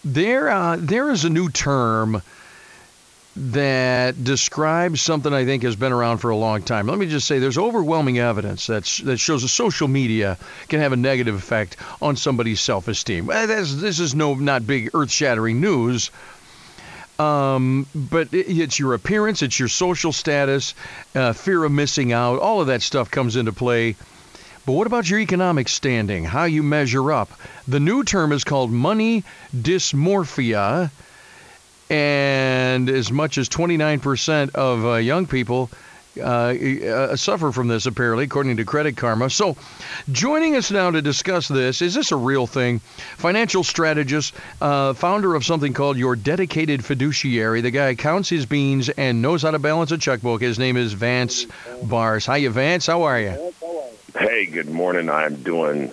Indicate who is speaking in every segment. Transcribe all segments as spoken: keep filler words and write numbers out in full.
Speaker 1: There, uh, there is a new term that describes something I think has been around for a long time. Let me just say there's overwhelming evidence that's, that shows that social media can have a negative effect on somebody's self-esteem. Uh, This, this is no not big earth-shattering news, um, but it, it's your appearance, it's your social status, uh, fear of missing out, all of that stuff comes into play. But what about your economic standing, how you measure up? The new term is called money dysmorphia, and as much as twenty-nine percent of uh, young people uh, uh, suffer from this, apparently, according to Credit Karma. So joining us now to discuss this, is this a real thing? Financial strategist, uh, founder of something called Your Dedicated Fiduciary. The guy counts his beans and knows how to balance a checkbook. His name is Vance Bars. Hiya, Vance. How are you?
Speaker 2: Hey, good morning. I'm doing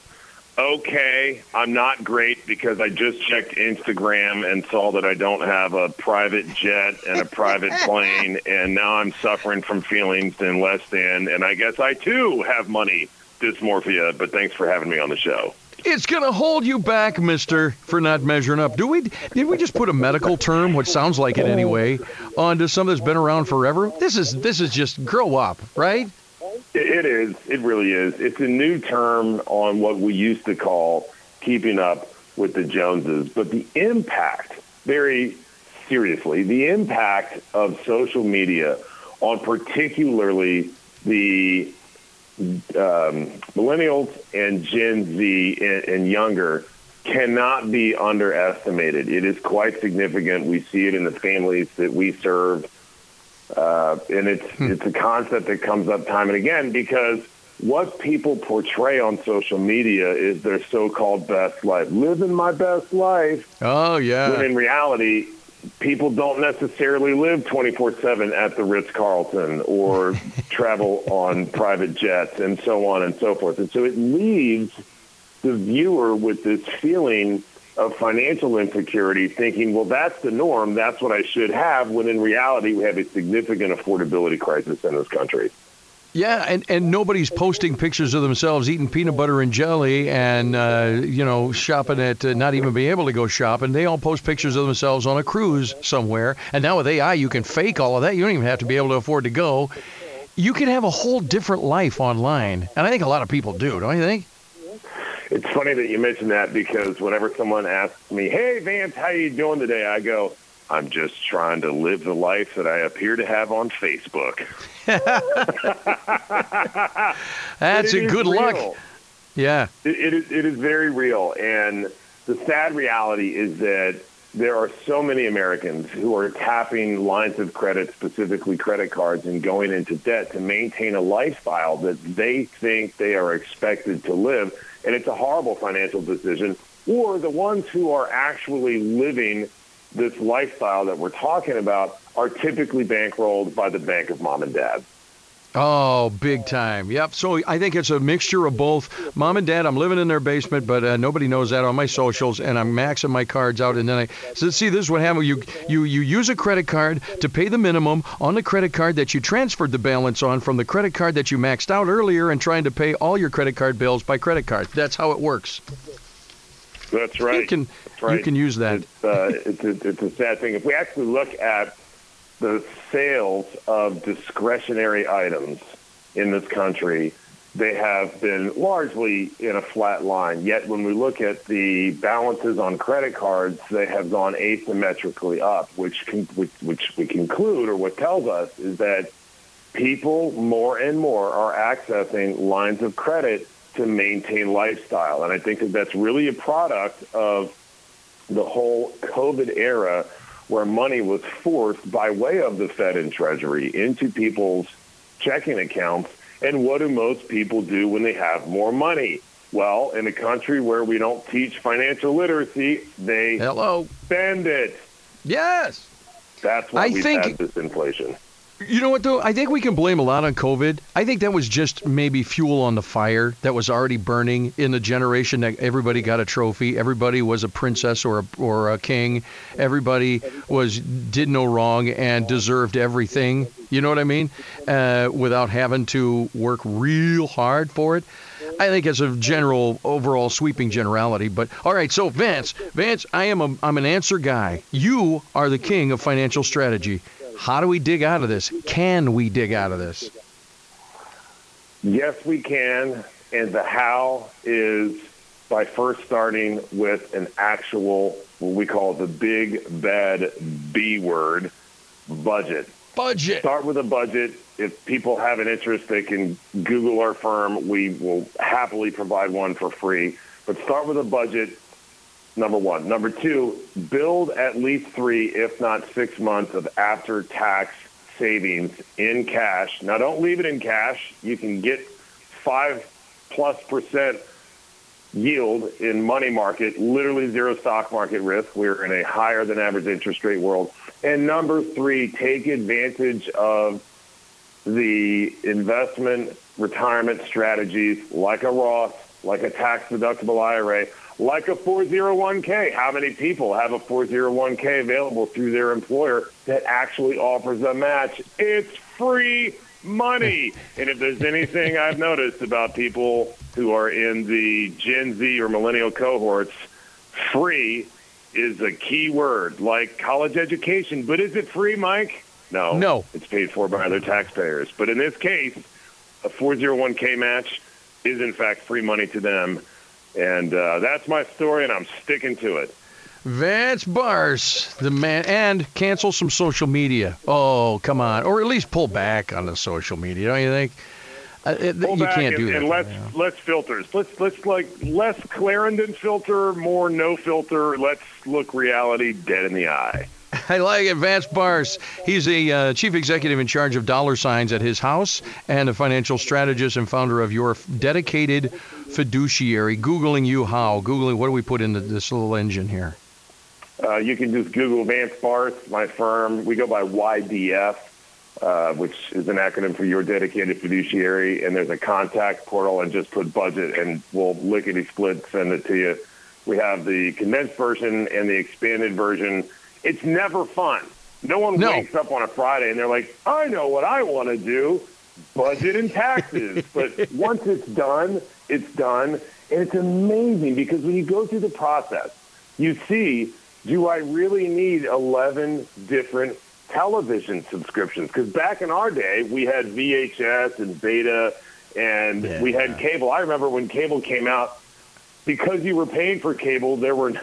Speaker 2: okay. I'm not great because I just checked Instagram and saw that I don't have a private jet and a private plane, and now I'm suffering from feelings in less than, and I guess I too have money dysmorphia, but thanks for having me on the show.
Speaker 1: It's going to hold you back, mister, for not measuring up. Do we? Did we just put a medical term, what sounds like it anyway, onto something that's been around forever? This is this is just grow up, right?
Speaker 2: It is. It really is. It's a new term on what we used to call keeping up with the Joneses. But the impact, very seriously, the impact of social media on particularly the um, millennials and Gen Z and, and younger cannot be underestimated. It is quite significant. We see it in the families that we serve. Uh, and it's hmm. it's a concept that comes up time and again because what people portray on social media is their so-called best life. Living my best life.
Speaker 1: Oh, yeah.
Speaker 2: When in reality, people don't necessarily live twenty-four seven at the Ritz-Carlton or travel on private jets and so on and so forth. And so it leaves the viewer with this feeling of financial insecurity, thinking, well, that's the norm, that's what I should have, when in reality we have a significant affordability crisis in this country.
Speaker 1: Yeah, and, and nobody's posting pictures of themselves eating peanut butter and jelly and, uh, you know, shopping at, uh, not even being able to go shopping. They all post pictures of themselves on a cruise somewhere. And now with A I, you can fake all of that. You don't even have to be able to afford to go. You can have a whole different life online. And I think a lot of people do, don't you think?
Speaker 2: It's funny that you mentioned that because whenever someone asks me, hey, Vance, how you doing today? I go, I'm just trying to live the life that I appear to have on Facebook.
Speaker 1: That's a good
Speaker 2: real.
Speaker 1: luck. Yeah.
Speaker 2: It, it, is, it is very real. And the sad reality is that there are so many Americans who are tapping lines of credit, specifically credit cards, and going into debt to maintain a lifestyle that they think they are expected to live. And it's a horrible financial decision. Or the ones who are actually living this lifestyle that we're talking about are typically bankrolled by the bank of mom and dad.
Speaker 1: Oh, big time. Yep. So I think it's a mixture of both. Mom and dad, I'm living in their basement, but uh, nobody knows that on my socials, and I'm maxing my cards out. And then I so see, this is what happens. You, you, you use a credit card to pay the minimum on the credit card that you transferred the balance on from the credit card that you maxed out earlier and trying to pay all your credit card bills by credit card. That's how it works.
Speaker 2: That's right.
Speaker 1: You can,
Speaker 2: That's right.
Speaker 1: You can use that.
Speaker 2: It's, uh, it's, a, it's a sad thing. If we actually look at the sales of discretionary items in this country, they have been largely in a flat line. Yet when we look at the balances on credit cards, they have gone asymmetrically up, which, con- which, which we conclude, or what tells us, is that people more and more are accessing lines of credit to maintain lifestyle. And I think that that's really a product of the whole COVID era, where money was forced by way of the Fed and Treasury into people's checking accounts. And what do most people do when they have more money? Well, in a country where we don't teach financial literacy, they
Speaker 1: Hello.
Speaker 2: spend it.
Speaker 1: Yes.
Speaker 2: That's why
Speaker 1: I
Speaker 2: we've
Speaker 1: think,
Speaker 2: had this inflation.
Speaker 1: You know what, though? I think we can blame a lot on COVID. I think that was just maybe fuel on the fire that was already burning in the generation that everybody got a trophy. Everybody was a princess or a, or a king. Everybody was did no wrong and deserved everything. You know what I mean? Uh, without having to work real hard for it. I think as a general, overall, sweeping generality. But all right, so Vance, Vance, I am a, I'm an answer guy. You are the king of financial strategy. How do we dig out of this? Can we dig out of this?
Speaker 2: Yes, we can. And the how is by first starting with an actual, what we call the big, bad B word, budget.
Speaker 1: Budget.
Speaker 2: Start with a budget. If people have an interest, they can Google our firm. We will happily provide one for free. But start with a budget, number one. Number two, build at least three, if not six months of after-tax savings in cash. Now, don't leave it in cash. You can get five plus percent yield in money market, literally zero stock market risk. We're in a higher than average interest rate world. And number three, take advantage of the investment retirement strategies like a Roth, like a tax-deductible I R A, like a four oh one k. How many people have a four oh one k available through their employer that actually offers a match? It's free money. And if there's anything I've noticed about people who are in the Gen Z or millennial cohorts, free is a key word, like college education. But is it free, Mike? No.
Speaker 1: No.
Speaker 2: It's paid for by other taxpayers. But in this case, a four oh one k match is, in fact, free money to them. And uh, that's my story, and I'm sticking to it.
Speaker 1: Vance Bars, the man, and cancel some social media. Oh, come on. Or at least pull back on the social media, don't you think? Uh, it,
Speaker 2: Pull
Speaker 1: you
Speaker 2: back
Speaker 1: can't
Speaker 2: and,
Speaker 1: do that.
Speaker 2: and less,
Speaker 1: you know?
Speaker 2: less filters. Let's, let's like less Clarendon filter, more no filter. Let's look reality dead in the eye.
Speaker 1: I like it. Vance Bars. He's a uh, chief executive in charge of dollar signs at his house and a financial strategist and founder of Your Dedicated Fiduciary. Googling you how? Googling, what do we put into this little engine here?
Speaker 2: Uh, you can just Google Vance Bars, my firm. We go by Y D F, uh, which is an acronym for Your Dedicated Fiduciary. And there's a contact portal, and just put budget, and we'll lickety-split send it to you. We have the condensed version and the expanded version. It's never fun. No one
Speaker 1: No.
Speaker 2: wakes up on a Friday and they're like, I know what I want to do, budget and taxes. But once it's done, it's done. And it's amazing because when you go through the process, you see, do I really need eleven different television subscriptions? Because back in our day, we had V H S and Beta, and
Speaker 1: Yeah.
Speaker 2: we had cable. I remember when cable came out, because you were paying for cable, there were,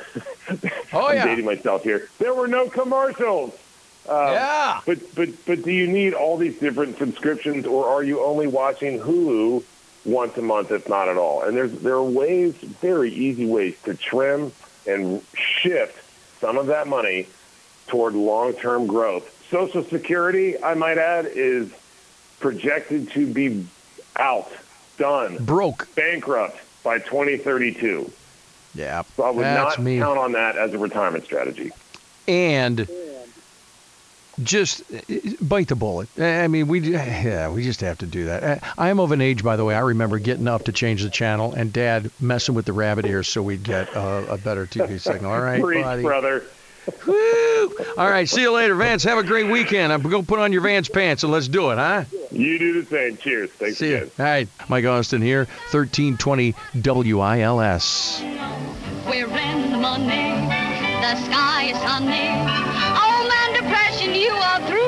Speaker 1: Oh,
Speaker 2: I'm
Speaker 1: yeah.
Speaker 2: dating myself here, there were no commercials. Uh,
Speaker 1: Yeah.
Speaker 2: But, but, but do you need all these different subscriptions, or are you only watching Hulu once a month, if not at all? And there's there are ways, very easy ways, to trim and shift some of that money toward long-term growth. Social Security, I might add, is projected to be out, done,
Speaker 1: Broke.
Speaker 2: bankrupt by twenty thirty-two.
Speaker 1: Yeah.
Speaker 2: So I would
Speaker 1: That's
Speaker 2: not
Speaker 1: me.
Speaker 2: count on that as a retirement strategy.
Speaker 1: And just uh, bite the bullet. I mean, we yeah, we just have to do that. Uh, I am of an age, by the way, I remember getting up to change the channel and Dad messing with the rabbit ears so we'd get uh, a better T V signal. All right,
Speaker 2: Preach,
Speaker 1: buddy.
Speaker 2: brother.
Speaker 1: Woo! All right, see you later, Vance. Have a great weekend. I'm going to put on your Vance pants and let's do it, huh?
Speaker 2: You do the same. Cheers. Thanks
Speaker 1: See you.
Speaker 2: again.
Speaker 1: All right, Mike Austin here, thirteen twenty W I L S.
Speaker 3: We're in the money, the sky is sunny. Oh man, depression, you are through.